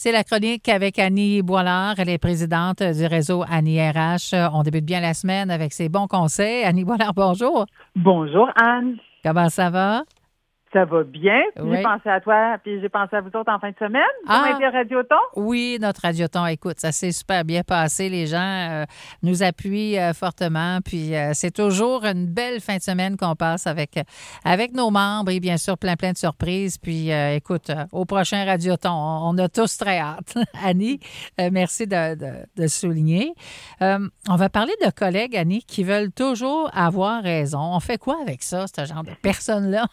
C'est la chronique avec Annie Boilard. Elle est présidente du réseau Annie RH. On débute bien la semaine avec ses bons conseils. Annie Boilard, bonjour. Bonjour, Anne. Comment ça va? Ça va bien. Oui. J'ai pensé à toi, puis j'ai pensé à vous autres en fin de semaine. Comment était Radioton? Oui, notre Radioton, écoute, ça s'est super bien passé. Les gens nous appuient fortement. Puis c'est toujours une belle fin de semaine qu'on passe avec nos membres et bien sûr plein de surprises. Puis écoute, au prochain Radioton, on a tous très hâte. Annie, merci de souligner. On va parler de collègues, Annie, qui veulent toujours avoir raison. On fait quoi avec ça, ce genre de personnes-là?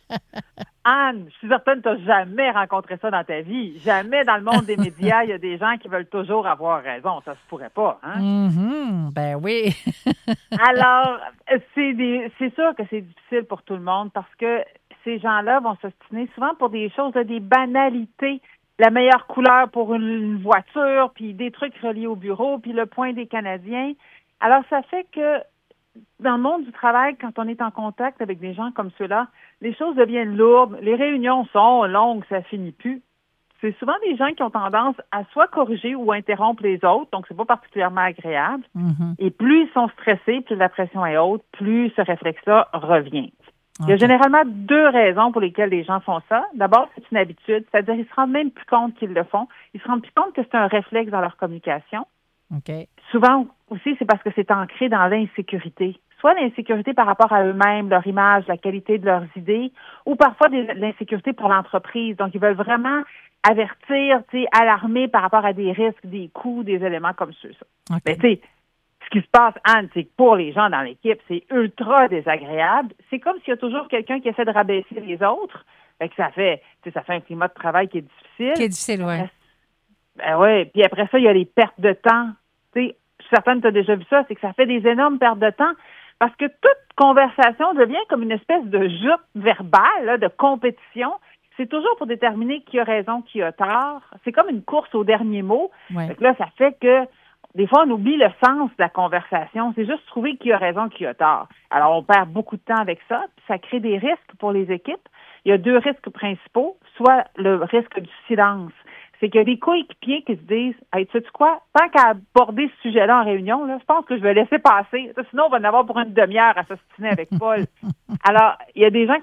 Anne, je suis certaine que tu n'as jamais rencontré ça dans ta vie. Jamais dans le monde des médias, il y a des gens qui veulent toujours avoir raison. Ça se pourrait pas, hein? Mm-hmm, ben oui. Alors, c'est sûr que c'est difficile pour tout le monde parce que ces gens-là vont s'obstiner souvent pour des choses, des banalités. La meilleure couleur pour une voiture, puis des trucs reliés au bureau, puis le point des Canadiens. Alors, ça fait que dans le monde du travail, quand on est en contact avec des gens comme ceux-là, les choses deviennent lourdes, les réunions sont longues, ça finit plus. C'est souvent des gens qui ont tendance à soit corriger ou interrompre les autres, donc c'est pas particulièrement agréable. Mm-hmm. Et plus ils sont stressés, plus la pression est haute, plus ce réflexe-là revient. Okay. Il y a généralement deux raisons pour lesquelles les gens font ça. D'abord, c'est une habitude, c'est-à-dire ils se rendent même plus compte qu'ils le font. Ils se rendent plus compte que c'est un réflexe dans leur communication. Okay. Souvent aussi, c'est parce que c'est ancré dans l'insécurité. Soit l'insécurité par rapport à eux-mêmes, leur image, la qualité de leurs idées, ou parfois l'insécurité pour l'entreprise. Donc, ils veulent vraiment avertir, alarmer par rapport à des risques, des coûts, des éléments comme ceux-là. Okay. Mais tu sais, ce qui se passe, Anne, c'est que pour les gens dans l'équipe, c'est ultra désagréable. C'est comme s'il y a toujours quelqu'un qui essaie de rabaisser les autres. Fait que ça fait un climat de travail qui est difficile. Qui est difficile, oui. Ben oui. Puis après ça, il y a les pertes de temps. Tu sais, je suis certaine que tu as déjà vu ça, c'est que ça fait des énormes pertes de temps. Parce que toute conversation devient comme une espèce de joute verbale, là, de compétition. C'est toujours pour déterminer qui a raison, qui a tort. C'est comme une course au dernier mot. Ouais. Donc là, ça fait que des fois, on oublie le sens de la conversation. C'est juste trouver qui a raison, qui a tort. Alors, on perd beaucoup de temps avec ça, puis ça crée des risques pour les équipes. Il y a deux risques principaux, soit le risque du silence. C'est qu'il y a des coéquipiers qui se disent « Hey, tu sais quoi? Tant qu'à aborder ce sujet-là en réunion, là, je pense que je vais laisser passer. Sinon, on va en avoir pour une demi-heure à s'ostiner avec Paul. » Alors, il y a des gens qui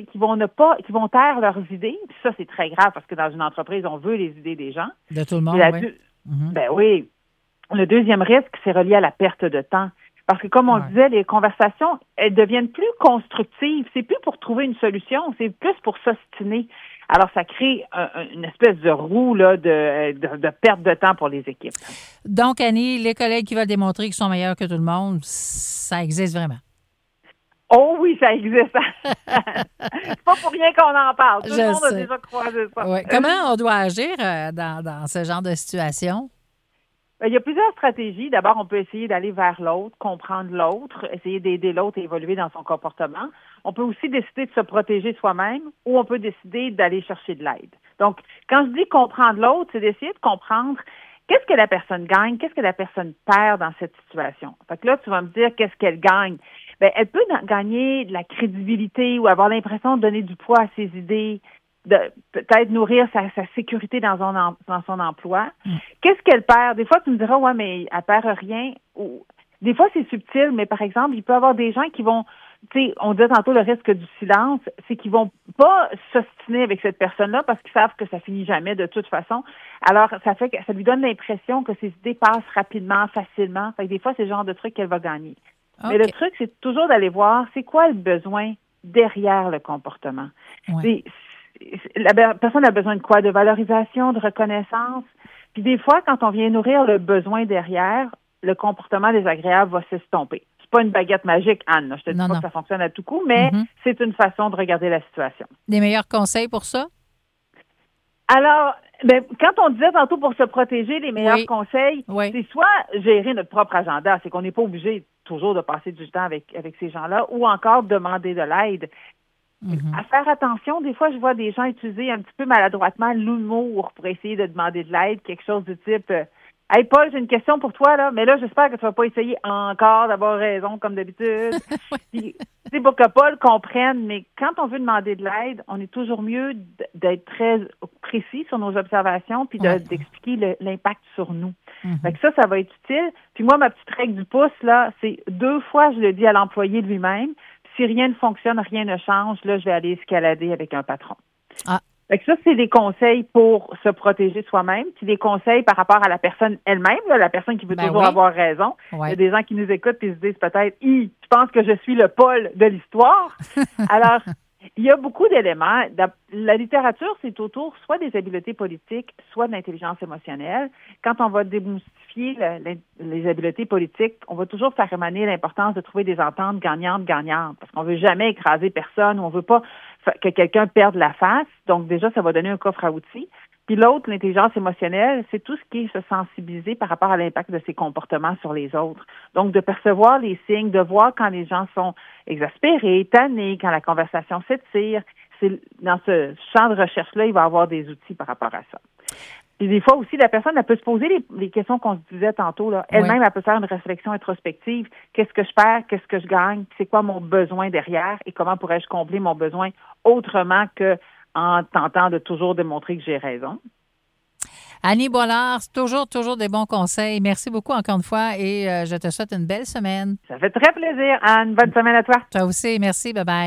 vont taire leurs idées. Puis ça, c'est très grave parce que dans une entreprise, on veut les idées des gens. De tout le monde, oui. Ben oui. Le deuxième risque, c'est relié à la perte de temps. Parce que, comme on le disait, les conversations, elles deviennent plus constructives. C'est plus pour trouver une solution, c'est plus pour s'ostiner. Alors, ça crée une espèce de roue là, de perte de temps pour les équipes. Donc, Annie, les collègues qui veulent démontrer qu'ils sont meilleurs que tout le monde, ça existe vraiment? Oh oui, ça existe. C'est pas pour rien qu'on en parle. Tout le monde a déjà croisé ça. Ouais. Comment on doit agir dans ce genre de situation? Il y a plusieurs stratégies. D'abord, on peut essayer d'aller vers l'autre, comprendre l'autre, essayer d'aider l'autre à évoluer dans son comportement. On peut aussi décider de se protéger soi-même ou on peut décider d'aller chercher de l'aide. Donc, quand je dis comprendre l'autre, c'est d'essayer de comprendre qu'est-ce que la personne gagne, qu'est-ce que la personne perd dans cette situation. Fait que là, tu vas me dire qu'est-ce qu'elle gagne. Bien, elle peut gagner de la crédibilité ou avoir l'impression de donner du poids à ses idées, de peut-être nourrir sa sécurité dans son emploi. Qu'est-ce qu'elle perd? Des fois, tu me diras, ouais, mais elle perd rien. Ou, des fois, c'est subtil, mais par exemple, il peut y avoir des gens qui vont, tu sais, on disait tantôt le risque du silence, c'est qu'ils vont pas s'ostiner avec cette personne-là parce qu'ils savent que ça finit jamais de toute façon. Alors, ça fait que ça lui donne l'impression que ses idées passent rapidement, facilement. Fait que des fois, c'est le genre de truc qu'elle va gagner. Okay. Mais le truc, c'est toujours d'aller voir c'est quoi le besoin derrière le comportement. Ouais. La personne a besoin de quoi? De valorisation, de reconnaissance. Puis des fois, quand on vient nourrir le besoin derrière, le comportement désagréable va s'estomper. C'est pas une baguette magique, Anne. Je te dis pas que ça fonctionne à tout coup, mais c'est une façon de regarder la situation. Des meilleurs conseils pour ça? Alors, quand on disait tantôt pour se protéger, les meilleurs conseils, c'est soit gérer notre propre agenda, c'est qu'on n'est pas obligé toujours de passer du temps avec ces gens-là, ou encore demander de l'aide. À faire attention, des fois, je vois des gens utiliser un petit peu maladroitement l'humour pour essayer de demander de l'aide, quelque chose du type Hey Paul, j'ai une question pour toi, là, mais là, j'espère que tu vas pas essayer encore d'avoir raison, comme d'habitude. C'est pour que Paul comprenne, mais quand on veut demander de l'aide, on est toujours mieux d'être très précis sur nos observations puis d'expliquer l'impact sur nous. Fait que ça va être utile. Puis moi, ma petite règle du pouce, là, c'est 2 fois, je le dis à l'employé lui-même. Puis si rien ne fonctionne, rien ne change, là, je vais aller escalader avec un patron. Ah. Fait que ça, c'est des conseils pour se protéger soi-même, puis des conseils par rapport à la personne elle-même, là, la personne qui veut toujours avoir raison. Ouais. Il y a des gens qui nous écoutent et se disent peut-être, tu penses que je suis le Paul de l'histoire? Alors, il y a beaucoup d'éléments. La littérature, c'est autour soit des habiletés politiques, soit de l'intelligence émotionnelle. Quand on va démystifier les habiletés politiques, on va toujours faire émaner l'importance de trouver des ententes gagnantes-gagnantes, parce qu'on veut jamais écraser personne, on veut pas que quelqu'un perde la face. Donc, déjà, ça va donner un coffre à outils. Puis l'autre, l'intelligence émotionnelle, c'est tout ce qui est se sensibiliser par rapport à l'impact de ses comportements sur les autres. Donc, de percevoir les signes, de voir quand les gens sont exaspérés, tannés, quand la conversation s'étire. C'est dans ce champ de recherche-là, il va y avoir des outils par rapport à ça. Puis des fois aussi, la personne, elle peut se poser les questions qu'on se disait tantôt, là. Elle-même, elle peut faire une réflexion introspective. Qu'est-ce que je perds? Qu'est-ce que je gagne? C'est quoi mon besoin derrière? Et comment pourrais-je combler mon besoin autrement que en tentant de toujours démontrer que j'ai raison? Annie Boilard, toujours des bons conseils. Merci beaucoup encore une fois et je te souhaite une belle semaine. Ça fait très plaisir, Anne. Bonne semaine à toi. Toi aussi. Merci. Bye-bye.